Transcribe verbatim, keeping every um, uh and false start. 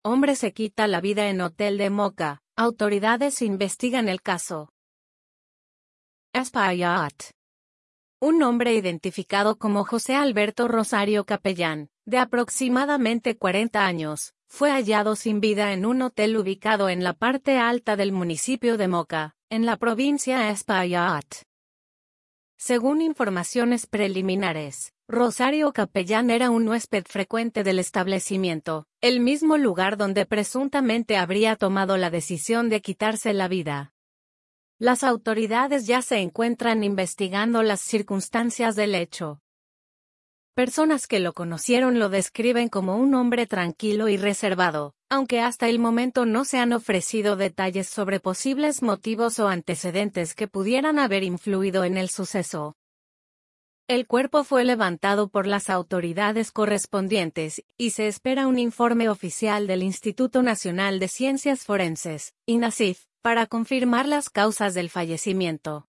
Hombre se quita la vida en hotel de Moca. Autoridades investigan el caso. Espaillat. Un hombre identificado como José Alberto Rosario Capellán, de aproximadamente cuarenta años, fue hallado sin vida en un hotel ubicado en la parte alta del municipio de Moca, en la provincia de Espaillat. Según informaciones preliminares, Rosario Capellán era un huésped frecuente del establecimiento, el mismo lugar donde presuntamente habría tomado la decisión de quitarse la vida. Las autoridades ya se encuentran investigando las circunstancias del hecho. Personas que lo conocieron lo describen como un hombre tranquilo y reservado, aunque hasta el momento no se han ofrecido detalles sobre posibles motivos o antecedentes que pudieran haber influido en el suceso. El cuerpo fue levantado por las autoridades correspondientes, y se espera un informe oficial del Instituto Nacional de Ciencias Forenses, INACIF, para confirmar las causas del fallecimiento.